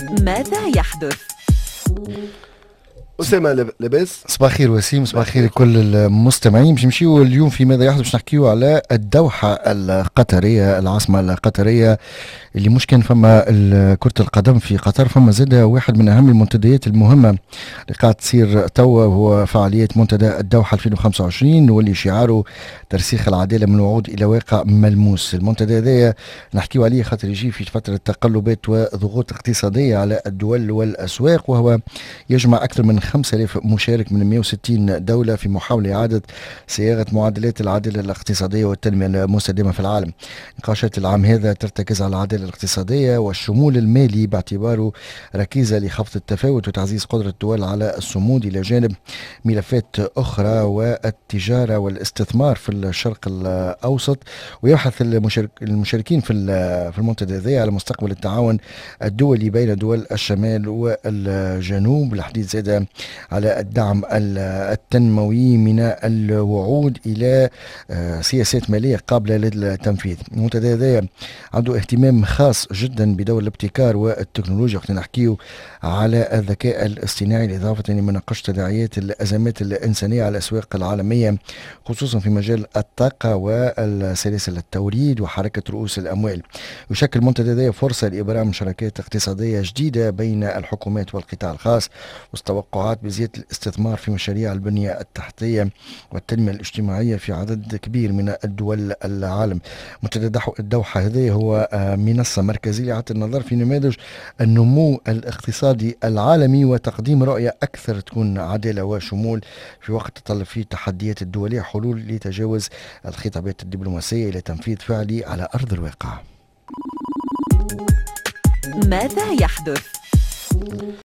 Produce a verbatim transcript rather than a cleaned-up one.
ماذا يحدث؟ أسامة لاب- لاباس. صباح الخير وسيم، صباح الخير لكل المستمعين. باش نمشيو اليوم في ماذا يحدث، باش نحكيو على الدوحة القطرية، العاصمة القطرية اللي مش كان فما كرة القدم في قطر، فما زادة واحد من أهم المنتديات المهمة اللي قاعد تصير توا، وهو فعالية منتدى الدوحة ألفين وخمسة وعشرين، واللي شعاره ترسيخ العدالة من وعود إلى واقع ملموس. المنتدى هذا نحكيو عليه خاطر يجي في فترة تقلبات وضغوط اقتصادية على الدول والأسواق، وهو يجمع أكثر من خمسة آلاف مشارك من مئة وستين دولة في محاولة إعادة صياغة معادلات العدالة الاقتصادية والتنمية المستدامة في العالم. نقاشات العام هذا ترتكز على العدالة الاقتصادية والشمول المالي باعتباره ركيزة لخفض التفاوت وتعزيز قدرة الدول على الصمود، إلى جانب ملفات أخرى والتجارة والاستثمار في الشرق الأوسط. ويبحث المشارك المشاركين في في المنتدى هذا على مستقبل التعاون الدولي بين دول الشمال والجنوب، الحديث زاد على الدعم التنموي من الوعود إلى سياسات مالية قابلة للتنفيذ. المنتدى هذا عنده اهتمام خاص جدا بدور الابتكار والتكنولوجيا، وقت نحكيه على الذكاء الاصطناعي، إضافة لمناقشة تداعيات الأزمات الإنسانية على الأسواق العالمية، خصوصا في مجال الطاقة والسلاسل التوريد وحركة رؤوس الأموال. يشكل المنتدى هذا فرصة لإبرام شراكات اقتصادية جديدة بين الحكومات والقطاع الخاص، وسط توقعات بزيادة الاستثمار في مشاريع البنية التحتية والتنمية الاجتماعية في عدد كبير من الدول العالم. منتدى الدوحة هذا هو منصة مركزية لإعادة النظر في نماذج النمو الاقتصادي العالمي وتقديم رؤية أكثر تكون عادلة وشمول، في وقت تتطلب فيه التحديات الدولية حلول لتجاوز الخطابات الدبلوماسية إلى تنفيذ فعلي على أرض الواقع. ماذا يحدث؟